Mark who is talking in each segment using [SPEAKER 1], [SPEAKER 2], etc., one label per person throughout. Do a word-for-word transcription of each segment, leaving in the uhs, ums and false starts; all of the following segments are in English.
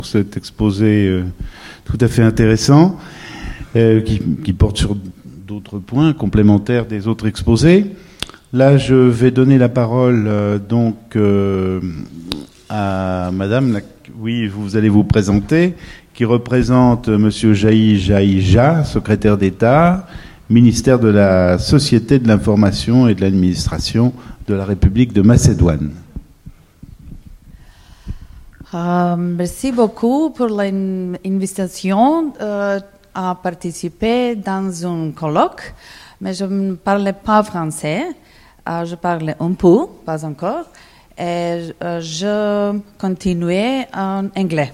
[SPEAKER 1] cet exposé euh, tout à fait intéressant, euh, qui, qui porte sur d'autres points complémentaires des autres exposés. Là, je vais donner la parole euh, donc euh, à Madame, la, oui, vous allez vous présenter, qui représente Monsieur Jaï Jaïja, secrétaire d'État, ministère de la Société de l'Information et de l'Administration de la République de Macédoine.
[SPEAKER 2] Uh, merci beaucoup pour l'invitation uh, à participer dans un colloque, mais je ne parlais pas français, uh, je parlais un peu, pas encore, et uh, je continuais en anglais.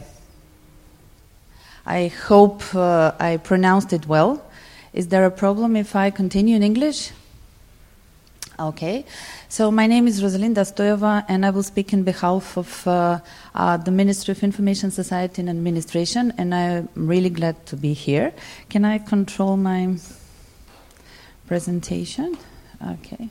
[SPEAKER 2] I hope uh, I pronounced it well. Is there a problem if I continue in English? Okay. So my name is Rosalinda Stoyeva, and I will speak on behalf of uh, uh, the Ministry of Information Society and Administration, and I'm really glad to be here. Can I control my presentation? Okay.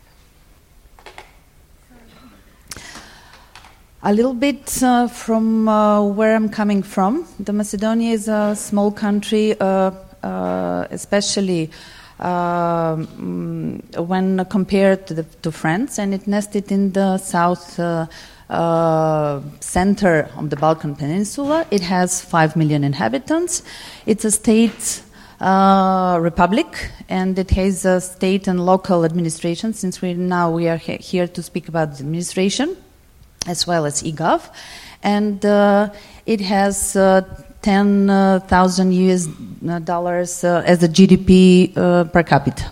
[SPEAKER 2] A little bit uh, from uh, where I'm coming from. The Macedonia is a small country, uh, uh, especially uh, when compared to, the, to France, and it nested in the south uh, uh, center of the Balkan Peninsula. It has five million inhabitants. It's a state uh, republic, and it has a state and local administration. Since we now we are he- here to speak about the administration, as well as eGov, and uh, it has uh, ten thousand U S dollars uh, as a G D P uh, per capita.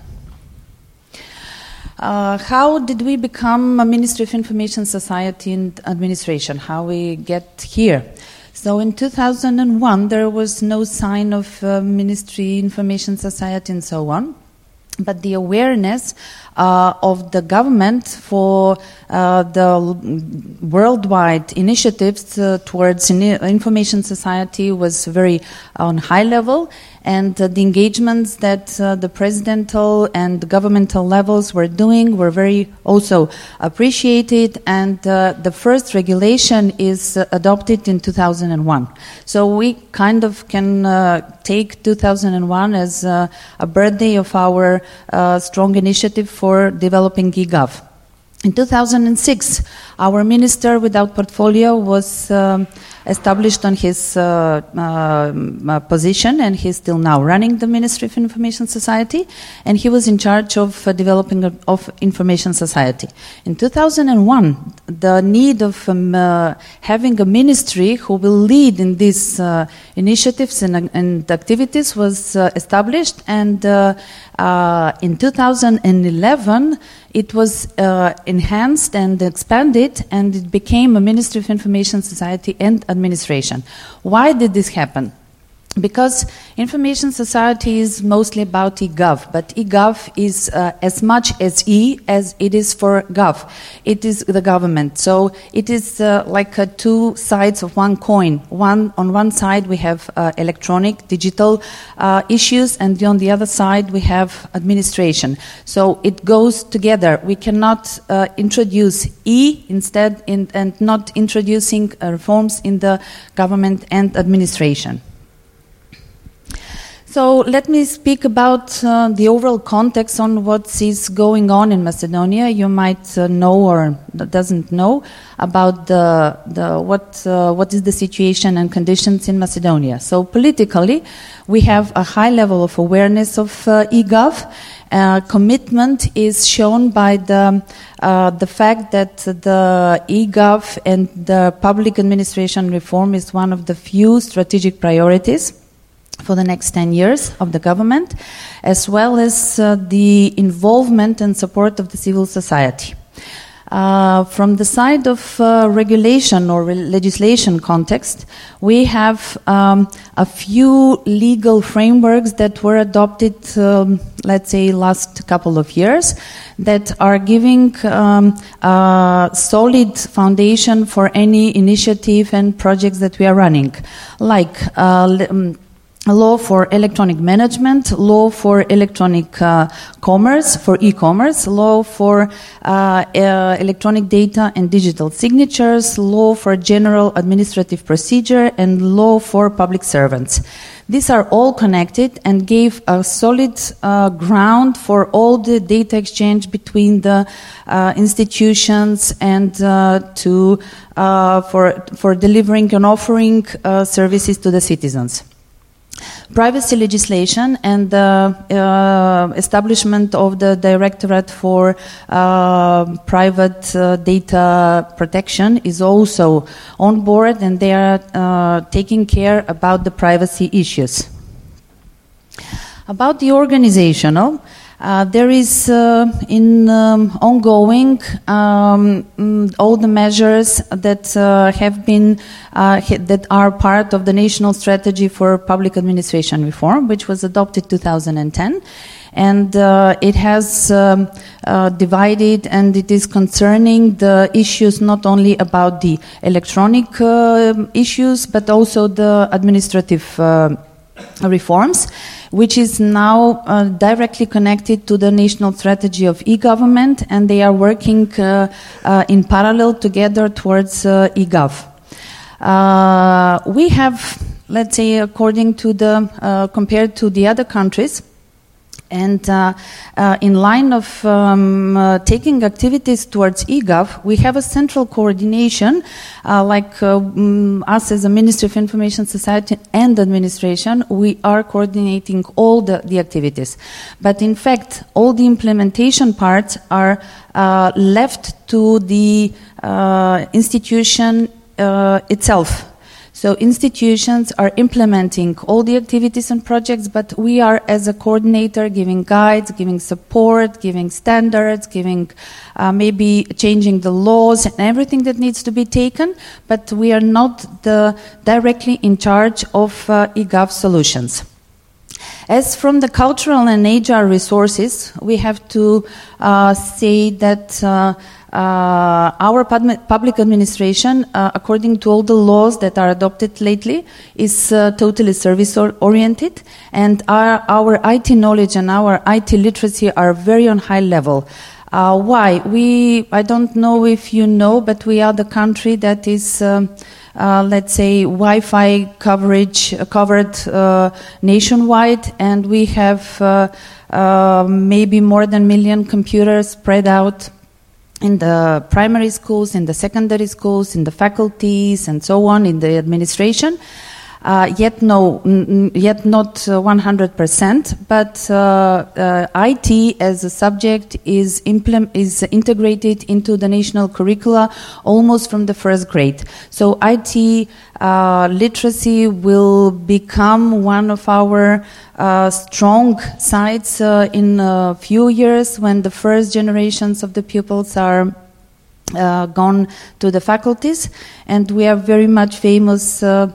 [SPEAKER 2] Uh, how did we become a Ministry of Information Society and Administration? How we get here? So in two thousand one, there was no sign of uh, Ministry, Information Society, and so on. But the awareness uh, of the government for uh, the worldwide initiatives uh, towards in- information society was very on high level, and uh, the engagements that uh, the presidential and governmental levels were doing were very also appreciated, and uh, the first regulation is uh, adopted in two thousand one. So we kind of can uh, take two thousand one as uh, a birthday of our uh, strong initiative for developing eGov. In two thousand six, our minister without portfolio was um, established on his uh, uh, position, and he's still now running the Ministry of Information Society, and he was in charge of uh, developing a, of information society. In two thousand one, the need of um, uh, having a ministry who will lead in these uh, initiatives and, and activities was uh, established, and uh, uh, in two thousand eleven, it was uh, enhanced and expanded, and it became a Ministry of Information Society and Administration. Why did this happen? Because information society is mostly about eGov, but eGov is uh, as much as E as it is for Gov. It is the government. So it is uh, like uh, two sides of one coin. One on one side we have uh, electronic, digital uh, issues, and on the other side we have administration. So it goes together. We cannot uh, introduce E instead in, and not introducing uh, reforms in the government and administration. So let me speak about uh, the overall context on what is going on in Macedonia. You might uh, know or doesn't know about the, the what uh, what is the situation and conditions in Macedonia. So politically, we have a high level of awareness of uh, eGov. Uh, commitment is shown by the uh, the fact that the eGov and the public administration reform is one of the few strategic priorities for the next ten years of the government, as well as uh, the involvement and support of the civil society. Uh, from the side of uh, regulation or re- legislation context, we have um, a few legal frameworks that were adopted, um, let's say, last couple of years, that are giving um, a solid foundation for any initiative and projects that we are running, like uh, um, law for electronic management, law for electronic uh, commerce, for e-commerce, law for uh, uh, electronic data and digital signatures, law for general administrative procedure, and law for public servants. These are all connected and gave a solid uh, ground for all the data exchange between the uh, institutions and uh, to uh, for for delivering and offering uh, services to the citizens. Privacy legislation and the uh, establishment of the Directorate for uh, Private uh, Data Protection is also on board, and they are uh, taking care about the privacy issues. About the organizational, Uh, there is uh, in um, ongoing um, mm, all the measures that uh, have been uh, that are part of the National Strategy for Public Administration Reform, which was adopted two thousand ten, and uh, it has um, uh, divided, and it is concerning the issues not only about the electronic uh, issues but also the administrative uh, reforms, which is now uh, directly connected to the national strategy of e-government, and they are working uh, uh, in parallel together towards uh, e-gov. Uh, we have, let's say, according to the, uh, compared to the other countries, and uh, uh, in line of um, uh, taking activities towards e-gov, we have a central coordination, uh, like uh, um, us as a Ministry of Information Society and Administration, we are coordinating all the, the activities. But in fact, all the implementation parts are uh, left to the uh, institution uh, itself. So institutions are implementing all the activities and projects, but we are, as a coordinator, giving guides, giving support, giving standards, giving uh, maybe changing the laws and everything that needs to be taken, but we are not the, directly in charge of uh, e-gov solutions. As from the cultural and H R resources, we have to uh, say that uh, Uh, our public administration, uh, according to all the laws that are adopted lately, is uh, totally service-oriented, and our, our I T knowledge and our I T literacy are very on high level. Uh, why? We, I don't know if you know, but we are the country that is, um, uh, let's say, Wi-Fi coverage uh, covered uh, nationwide, and we have uh, uh, maybe more than a million computers spread out in the primary schools, in the secondary schools, in the faculties, and so on, in the administration. Uh, yet no, n- yet not uh, one hundred percent, but uh, uh, I T as a subject is, implement, is integrated into the national curricula almost from the first grade. So I T uh, literacy will become one of our uh, strong sides uh, in a few years when the first generations of the pupils are Uh, gone to the faculties, and we are very much famous uh,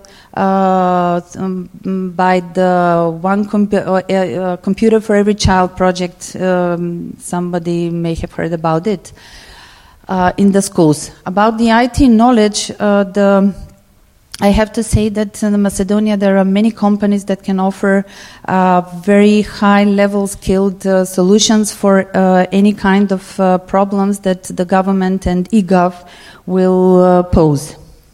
[SPEAKER 2] uh, um, by the one compu- uh, uh, computer for every child project. Um, somebody may have heard about it uh, in the schools. About the I T knowledge, uh, the I have to say that in Macedonia there are many companies that can offer uh, very high-level skilled uh, solutions for uh, any kind of uh, problems that the government and e-gov will uh, pose.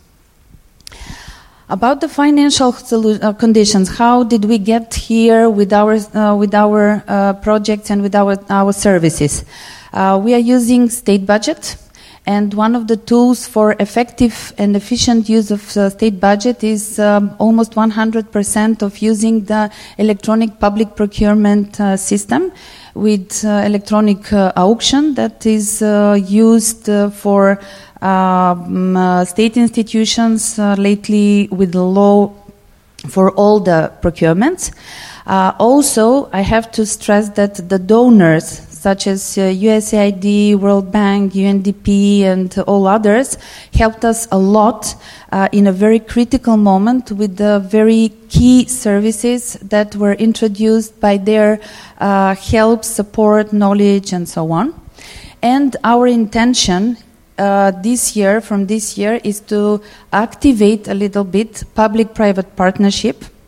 [SPEAKER 2] About the financial solu- uh, conditions, how did we get here with our uh, with our uh, projects and with our our services? Uh, we are using state budget. And one of the tools for effective and efficient use of the state budget is um, almost one hundred percent of using the electronic public procurement uh, system with uh, electronic uh, auction that is uh, used uh, for um, uh, state institutions uh, lately with the law for all the procurements. Uh, also, I have to stress that the donors, such as uh, U S A I D, World Bank, U N D P, and all others, helped us a lot uh, in a very critical moment with the very key services that were introduced by their uh, help, support, knowledge, and so on. And our intention uh, this year, from this year, is to activate a little bit public-private partnership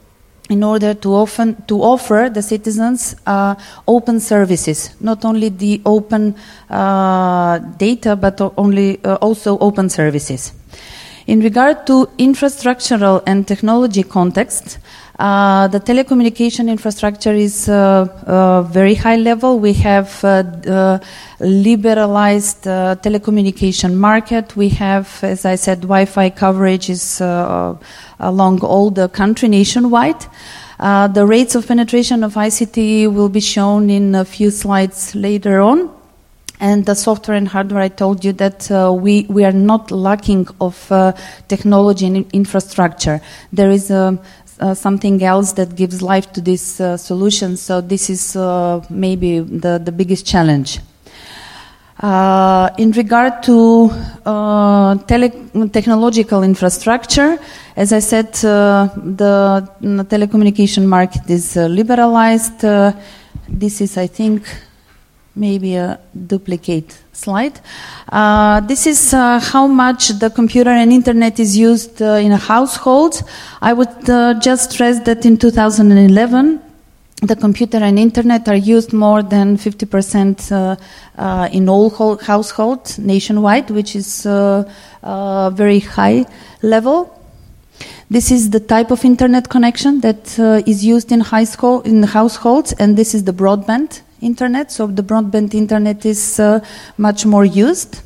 [SPEAKER 2] in order to, often, to offer the citizens uh, open services, not only the open uh, data, but only uh, also open services. In regard to infrastructural and technology context, uh, the telecommunication infrastructure is uh, uh, very high level. We have uh, uh, liberalized uh, telecommunication market. We have, as I said, Wi-Fi coverage is uh, along all the country nationwide. Uh, the rates of penetration of I C T will be shown in a few slides later on. And the software and hardware, I told you that uh, we, we are not lacking of uh, technology and infrastructure. There is uh, uh, something else that gives life to this uh, solution. So this is uh, maybe the, the biggest challenge. Uh, in regard to uh, tele technological infrastructure, as I said, uh, the, the telecommunication market is uh, liberalized. Uh, this is, I think, maybe a duplicate slide. Uh, this is uh, how much the computer and internet is used uh, in a household. I would uh, just stress that in two thousand eleven, the computer and internet are used more than fifty percent uh, uh, in all households nationwide, which is uh, uh, very high level. This is the type of internet connection that uh, is used in high school in households, and this is the broadband internet. So the broadband internet is uh, much more used.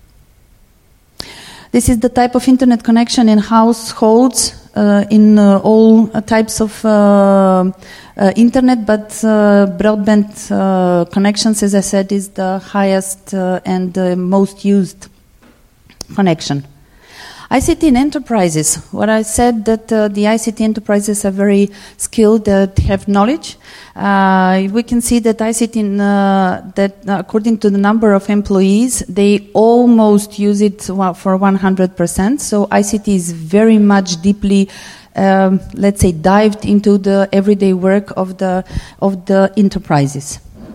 [SPEAKER 2] This is the type of internet connection in households uh, in uh, all uh, types of uh, uh, internet, but uh, broadband uh, connections, as I said, is the highest uh, and uh, most used connection. I C T in enterprises. What I said that uh, the I C T enterprises are very skilled, that uh, have knowledge. Uh, we can see that I C T, in, uh, that uh, according to the number of employees, they almost use it for one hundred percent. So I C T is very much deeply, um, let's say, dived into the everyday work of the of the enterprises.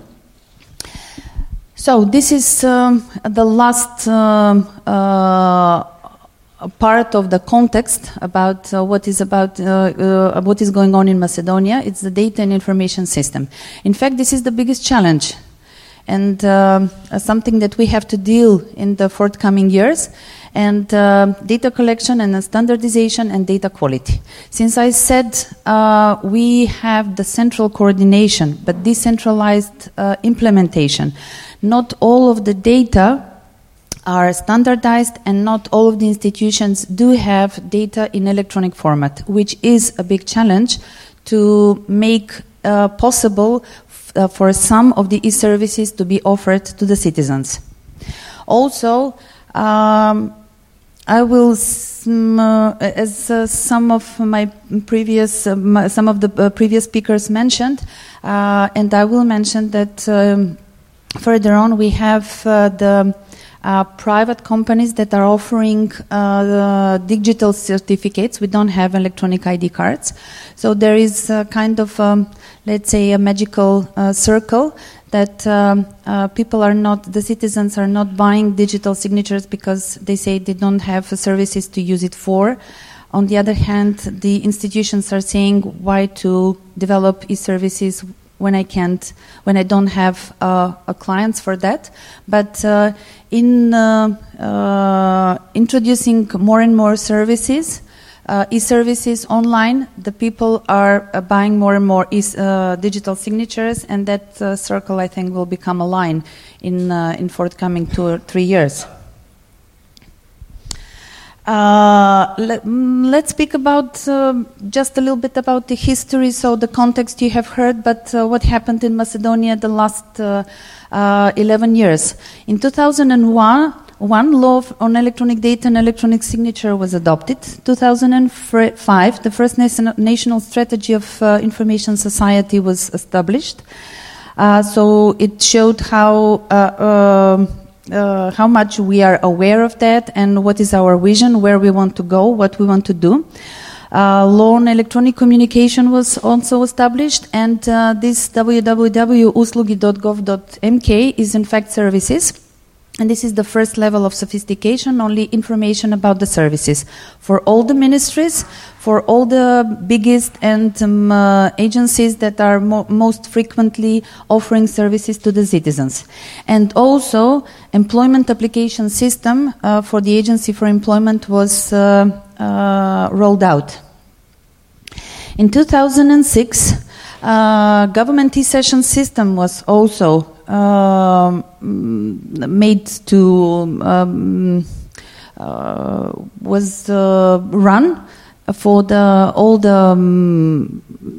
[SPEAKER 2] So this is um, the last um, uh, part of the context about uh, what is about uh, uh, what is going on in Macedonia. It's the data and information system. In fact, this is the biggest challenge, and uh, something that we have to deal in the forthcoming years. And uh, data collection and standardization and data quality. Since I said uh, we have the central coordination, but decentralized uh, implementation, not all of the data are standardized, and not all of the institutions do have data in electronic format, which is a big challenge to make uh, possible f uh, for some of the e-services to be offered to the citizens. Also, um, I will, uh, as uh, some of my previous, uh, my, some of the uh, previous speakers mentioned, uh, and I will mention that um, further on we have uh, the Uh, private companies that are offering uh, digital certificates. We don't have electronic I D cards. So there is a kind of, um, let's say, a magical uh, circle that um, uh, people are not, the citizens are not buying digital signatures because they say they don't have services to use it for. On the other hand, the institutions are saying, why to develop e-services when I can't, when I don't have uh, a clients for that. But uh, in uh, uh, introducing more and more services, uh, e-services online, the people are uh, buying more and more e uh, digital signatures, and that uh, circle, I think, will become a line in uh, in forthcoming two or three years. Uh, let, let's speak about uh, just a little bit about the history. So the context you have heard, but uh, what happened in Macedonia the last uh, uh, eleven years. In two thousand one, one law on electronic data and electronic signature was adopted. two thousand five, the first national strategy of uh, information society was established. Uh, so it showed how uh, uh, Uh, how much we are aware of that and what is our vision, where we want to go, what we want to do. Uh, law on electronic communication was also established, and uh, this w w w dot uslugi dot gov dot m k is in fact services And this is the first level of sophistication, only information about the services for all the ministries, for all the biggest and um, uh, agencies that are mo- most frequently offering services to the citizens. And also, employment application system uh, for the Agency for Employment was uh, uh, rolled out. In two thousand six, uh, government e-session system was also Uh, made to um, uh, was uh, run for the all the um,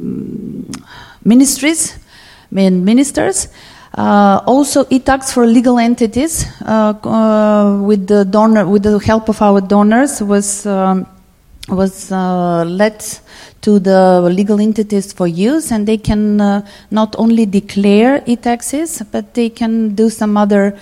[SPEAKER 2] ministries and ministers. Uh, also, e-tax for legal entities uh, uh, with the donor with the help of our donors was um, was uh, led to the legal entities for use, and they can uh, not only declare e-taxes, but they can do some other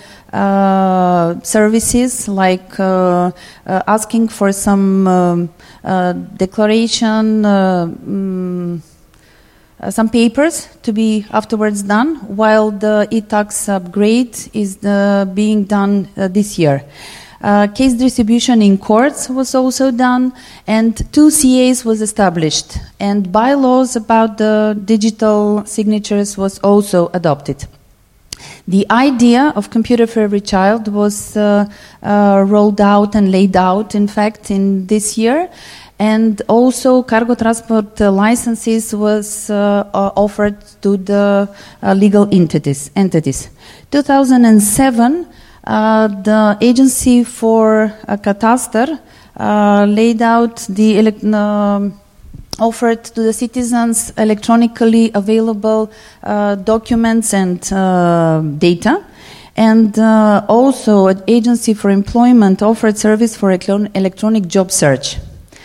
[SPEAKER 2] uh, services like uh, uh, asking for some um, uh, declaration, uh, um, uh, some papers to be afterwards done, while the e-tax upgrade is uh, being done uh, this year. Uh, case distribution in courts was also done, and two C As was established, and bylaws about the digital signatures was also adopted. The idea of Computer for Every Child was uh, uh, rolled out and laid out, in fact, in this year, and also cargo transport uh, licenses was uh, uh, offered to the uh, legal entities. entities. two thousand seven, Uh, the Agency for uh, Cadastre uh, laid out the ele- uh, offered to the citizens electronically available uh, documents and uh, data, and uh, also an Agency for Employment offered service for eclon- electronic job search.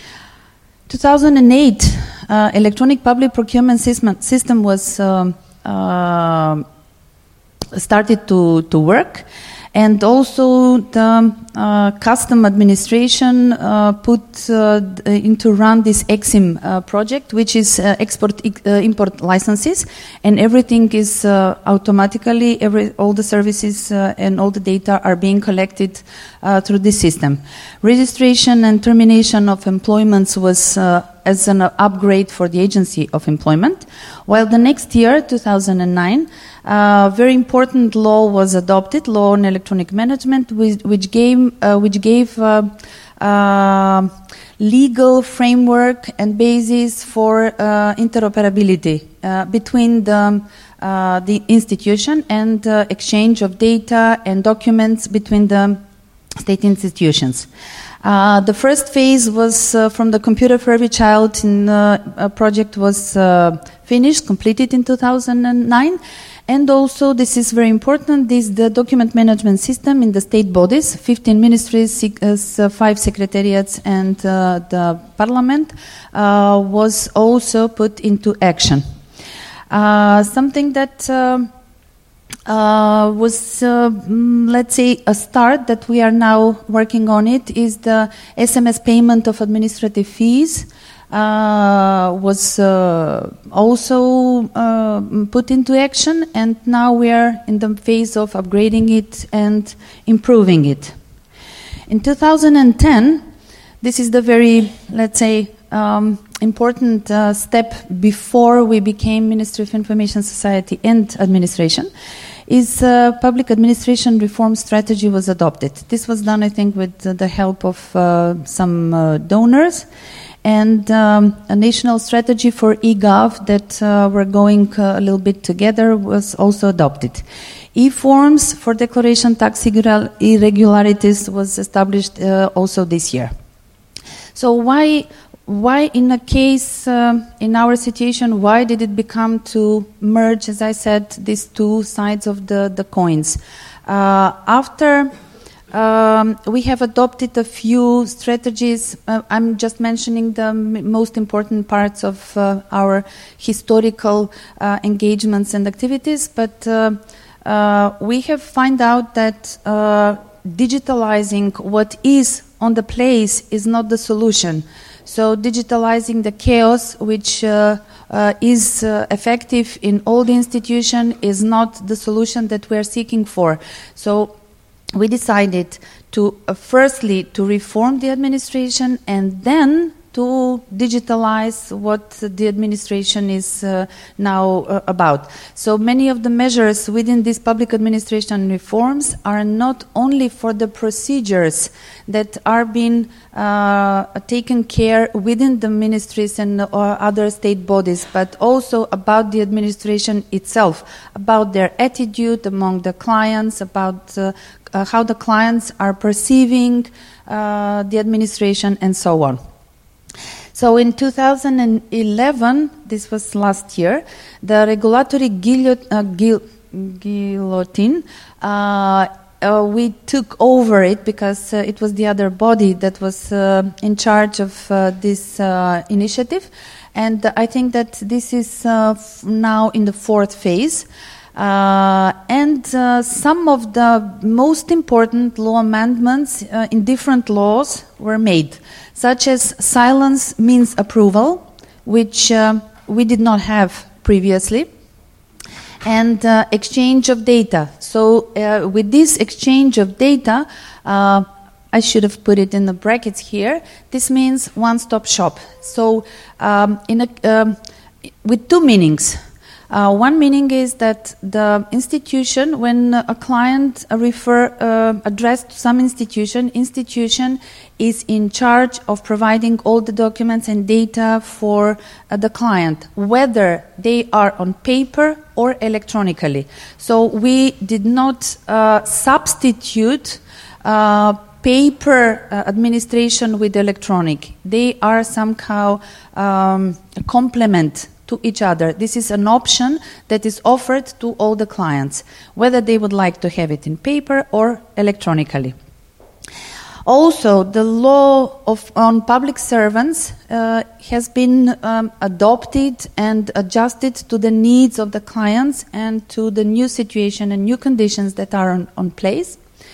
[SPEAKER 2] two thousand eight, uh, electronic public procurement system, system was um, uh, started to, to work. And also the uh, custom administration uh, put uh, into run this E X I M uh, project, which is uh, export uh, import licenses, and everything is uh, automatically, every all the services uh, and all the data are being collected uh, through this system. Registration and termination of employments was uh, as an upgrade for the Agency of Employment, while the next year, two thousand nine, a uh, very important law was adopted, law on electronic management, which, which gave, uh, which gave uh, uh, legal framework and basis for uh, interoperability uh, between the, uh, the institution and uh, exchange of data and documents between the state institutions. Uh, the first phase was uh, from the Computer for Every Child in, uh, a project was uh, finished, completed in two thousand nine. And also, this is very important, this the document management system in the state bodies, fifteen ministries, six, uh, five secretariats, and uh, the parliament uh, was also put into action. Uh, something that uh, uh, was, uh, let's say, a start that we are now working on it is the S M S payment of administrative fees. Uh, was uh, also uh, put into action, and now we are in the phase of upgrading it and improving it. In two thousand ten, this is the very, let's say, um, important uh, step before we became Ministry of Information Society and Administration, is uh, public administration reform strategy was adopted. This was done, I think, with the help of uh, some uh, donors. And um, a national strategy for e-gov that uh, we're going uh, a little bit together was also adopted. E-forms for declaration tax irregularities was established uh, also this year. So why, why in a case, uh, in our situation, why did it become to merge, as I said, these two sides of the, the coins? Uh, after... Um, we have adopted a few strategies. Uh, I'm just mentioning the m- most important parts of uh, our historical uh, engagements and activities, but uh, uh, we have found out that uh, digitalizing what is on the place is not the solution. So digitalizing the chaos, which uh, uh, is uh, effective in all the institutions, is not the solution that we are seeking for. So we decided to uh, firstly to reform the administration and then to digitalize what the administration is uh, now uh, about. So many of the measures within these public administration reforms are not only for the procedures that are being uh, taken care within the ministries and or other state bodies, but also about the administration itself, about their attitude among the clients, about uh, uh, how the clients are perceiving uh, the administration, and so on. So in two thousand eleven, this was last year, the regulatory guillot- uh, guil- guillotine, uh, uh, we took over it because uh, it was the other body that was uh, in charge of uh, this uh, initiative. And I think that this is uh, f- now in the fourth phase. Uh, and uh, some of the most important law amendments uh, in different laws were made, such as silence means approval, which uh, we did not have previously, and uh, exchange of data. So uh, with this exchange of data, uh, I should have put it in the brackets here, this means one-stop shop. So um, in a, um, with two meanings. Uh, one meaning is that the institution, when a client uh, refer uh, addressed to some institution, institution is in charge of providing all the documents and data for uh, the client, whether they are on paper or electronically. So we did not uh, substitute uh, paper uh, administration with electronic. They are somehow um, a complement to each other. This is an option that is offered to all the clients, whether they would like to have it in paper or electronically. Also, the law of, on public servants uh, has been um, adopted and adjusted to the needs of the clients and to the new situation and new conditions that are on, on place.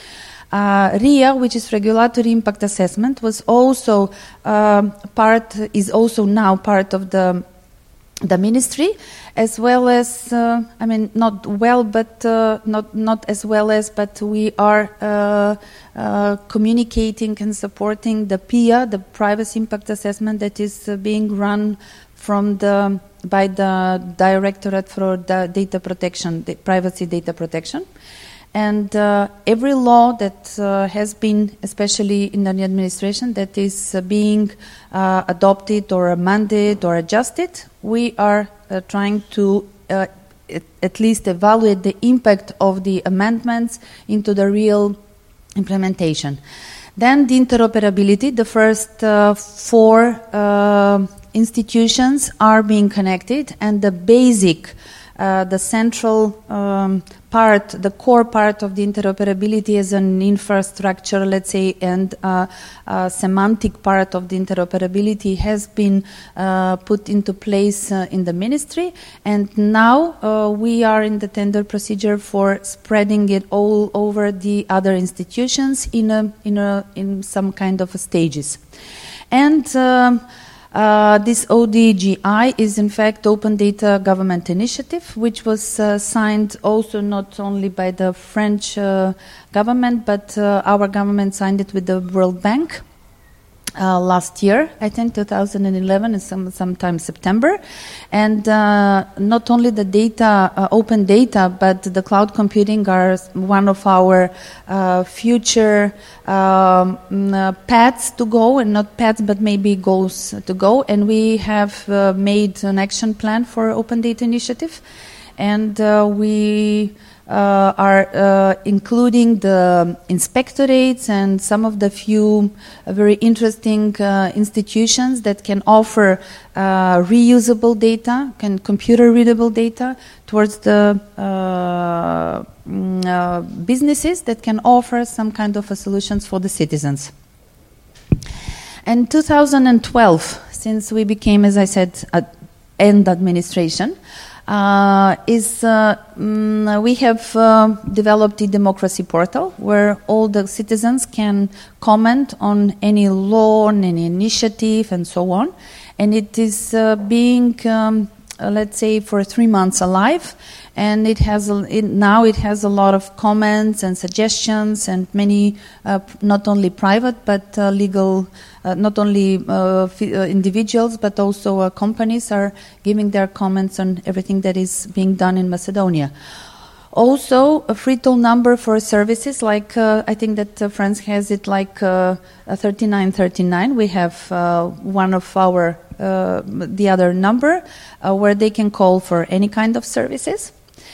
[SPEAKER 2] Uh, R I A, which is Regulatory Impact Assessment, was also uh, part, is also now part of the the ministry, as well as, uh, I mean, not well, but uh, not not as well as, but we are uh, uh, communicating and supporting the P I A, the Privacy Impact Assessment that is uh, being run from the by the Directorate for the Data Protection, the Privacy Data Protection. And uh, every law that uh, has been, especially in the administration, that is uh, being uh, adopted or amended or adjusted, we are uh, trying to uh, at least evaluate the impact of the amendments into the real implementation. Then the interoperability, the first uh, four uh, institutions are being connected, and the basic Uh, the central um, part, the core part of the interoperability as an infrastructure, let's say, and uh, uh, semantic part of the interoperability has been uh, put into place uh, in the ministry, and now uh, we are in the tender procedure for spreading it all over the other institutions in a in a in some kind of a stages, and. Um, Uh, this O D G I is in fact Open Data Government Initiative, which was uh, signed also not only by the French uh, government, but uh, our government signed it with the World Bank uh, last year, I think two thousand eleven, and some, sometime September. And uh, not only the data, uh, open data, but the cloud computing are one of our uh, future um, uh, paths to go, and not paths, but maybe goals to go. And we have uh, made an action plan for Open Data Initiative, and uh, we uh, are uh, including the inspectorates and some of the few uh, very interesting uh, institutions that can offer uh, reusable data, can computer readable data towards the uh, uh, businesses that can offer some kind of a solutions for the citizens. In two thousand twelve, since we became, as I said, an end administration, Uh, is uh, mm, we have uh, developed the democracy portal where all the citizens can comment on any law, on any initiative, and so on. And it is uh, being um, uh, let's say, for three months alive, and it has a, it, now it has a lot of comments and suggestions, and many uh, not only private but uh, legal, uh, not only uh, f- uh, individuals but also uh, companies are giving their comments on everything that is being done in Macedonia. Also, a free toll number for services, like uh, I think that uh, France has it like uh, thirty-nine thirty-nine. We have uh, one of our, uh, the other number, uh, where they can call for any kind of services.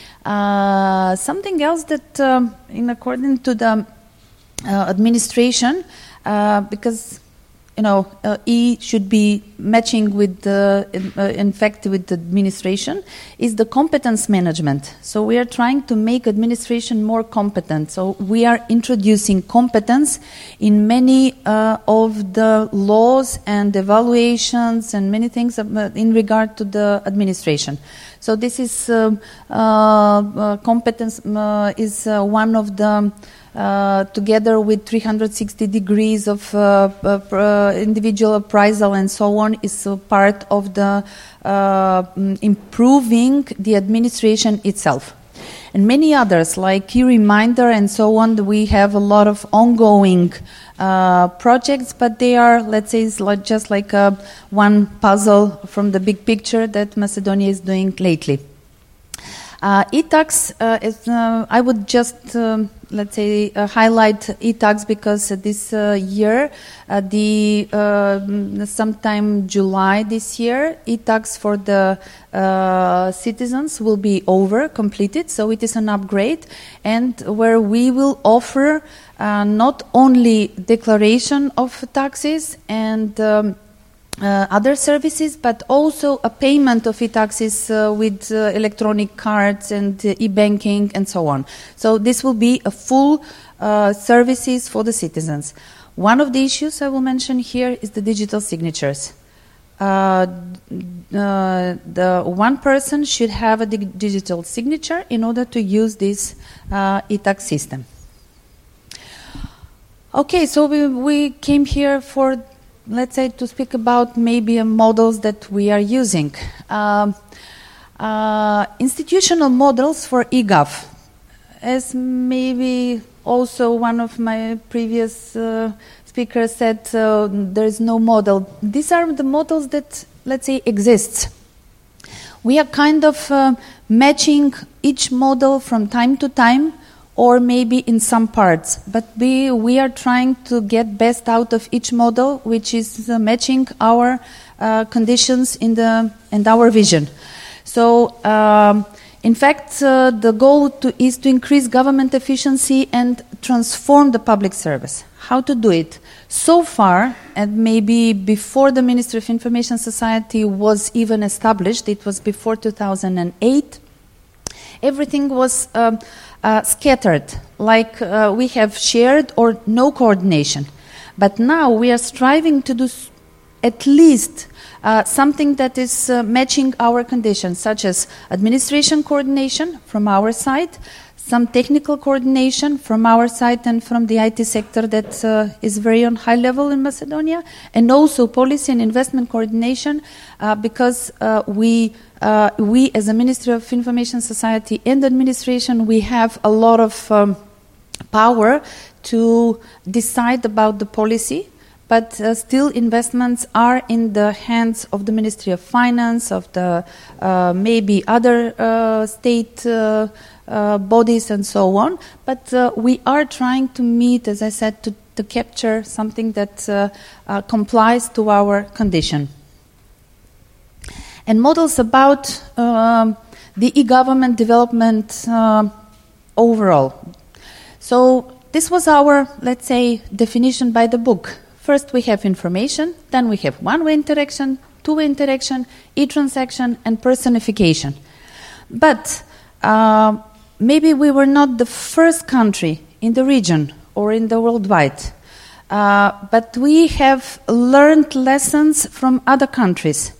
[SPEAKER 2] Uh, something else that, um, in according to the uh, administration, uh, because you know, uh, E should be matching with the, uh, in fact, with the administration, is the competence management. So we are trying to make administration more competent. So we are introducing competence in many uh, of the laws and evaluations and many things in regard to the administration. So this is uh, uh, uh, competence uh, is uh, one of the Uh, together with three hundred sixty degrees of uh, uh, individual appraisal and so on, is a part of the uh, improving the administration itself. And many others, like Key Reminder and so on, we have a lot of ongoing uh, projects, but they are, let's say, it's like just like a, one puzzle from the big picture that Macedonia is doing lately. Uh, e-tax, uh, is, uh, I would just, um, let's say, uh, highlight e-tax because uh, this uh, year, uh, the uh, sometime July this year, e-tax for the uh, citizens will be over, completed, so it is an upgrade, and where we will offer uh, not only declaration of taxes and um, Uh, other services, but also a payment of e-taxes uh, with uh, electronic cards and uh, e-banking and so on. So this will be a full uh, services for the citizens. One of the issues I will mention here is the digital signatures. Uh, uh, the one person should have a dig- digital signature in order to use this uh, e-tax system. Okay, so we, we came here for, let's say, to speak about maybe uh, models that we are using. Um, uh, institutional models for eGov. As maybe also one of my previous uh, speakers said, uh, there is no model. These are the models that, let's say, exist. We are kind of uh, matching each model from time to time, or maybe in some parts. But we, we are trying to get best out of each model, which is uh, matching our uh, conditions in the and our vision. So, um, in fact, uh, the goal to, is to increase government efficiency and transform the public service. How to do it? So far, and maybe before the Ministry of Information Society was even established, it was before two thousand eight, everything was um, uh, scattered, like uh, we have shared or no coordination. But now we are striving to do s- at least uh, something that is uh, matching our conditions, such as administration coordination from our side, some technical coordination from our side and from the I T sector that uh, is very on high level in Macedonia, and also policy and investment coordination uh, because uh, we uh, we as a Ministry of Information Society and administration, we have a lot of um, power to decide about the policy, but uh, still investments are in the hands of the Ministry of Finance, of the uh, maybe other uh, state uh, uh, bodies and so on. But uh, we are trying to meet, as I said, to, to capture something that uh, uh, complies to our condition. And models about um, the e-government development uh, overall. So this was our, let's say, definition by the book. First we have information, then we have one-way interaction, two-way interaction, e-transaction, and personification. But uh, maybe we were not the first country in the region or in the worldwide, uh, but we have learned lessons from other countries.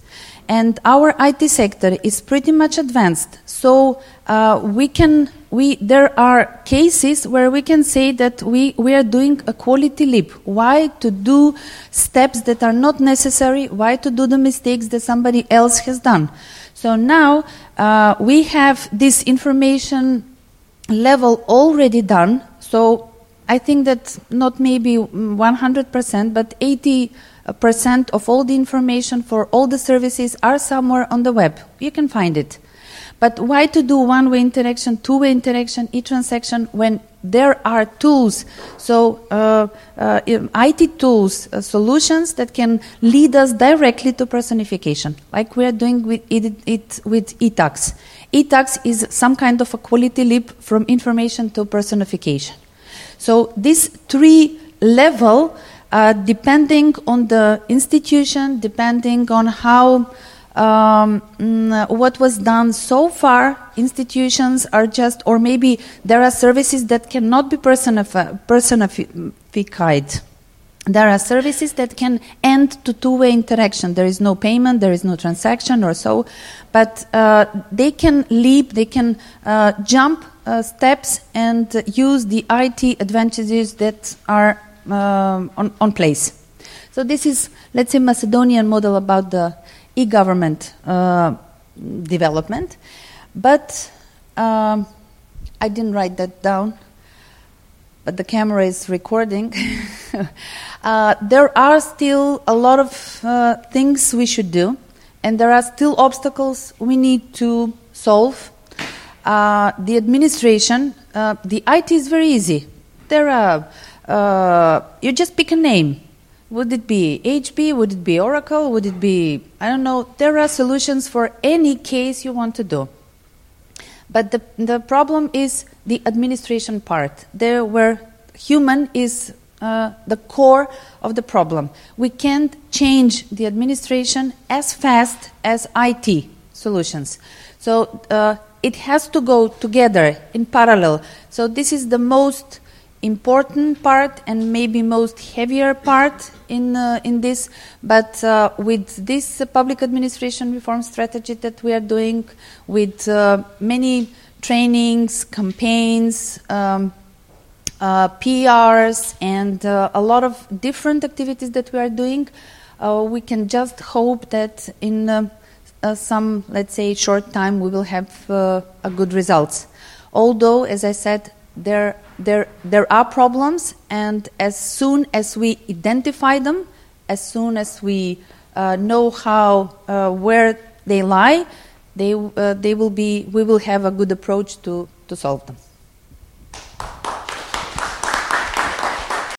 [SPEAKER 2] and our I T sector is pretty much advanced. So uh, we can, we there are cases where we can say that we, we are doing a quality leap. Why to do steps that are not necessary? Why to do the mistakes that somebody else has done? So now uh, we have this information level already done. So I think that not maybe one hundred percent, but eighty percent of all the information for all the services are somewhere on the web. You can find it. But why to do one-way interaction, two-way interaction, e-transaction when there are tools, so uh, uh, I T tools, uh, solutions that can lead us directly to personification, like we are doing with it, it with e-tax. E-tax is some kind of a quality leap from information to personification. So this three level, uh, depending on the institution, depending on how Um, what was done so far, institutions are just, or maybe there are services that cannot be personifi- personified. There are services that can end to two-way interaction. There is no payment, there is no transaction or so, but uh, they can leap, they can uh, jump uh, steps and use the I T advantages that are uh, on, on place. So this is, let's say, Macedonian model about the e-government uh, development, but um, I didn't write that down, but the camera is recording. uh, there are still a lot of uh, things we should do, and there are still obstacles we need to solve. Uh, the administration, uh, the I T is very easy. There are, uh, you just pick a name. Would it be H P? Would it be Oracle? Would it be, I don't know. There are solutions for any case you want to do. But the, the problem is the administration part. There where human is uh, the core of the problem. We can't change the administration as fast as I T solutions. So uh, it has to go together in parallel. So this is the most important part and maybe most heavier part in uh, in this, but uh, with this uh, public administration reform strategy that we are doing, with uh, many trainings, campaigns, um, uh, P Rs, and uh, a lot of different activities that we are doing, uh, we can just hope that in uh, uh, some, let's say, short time we will have uh, a good results. Although, as I said, There, there, there are problems, and as soon as we identify them, as soon as we uh, know how, uh, where they lie, they, uh, they will be, we will have a good approach to, to solve them.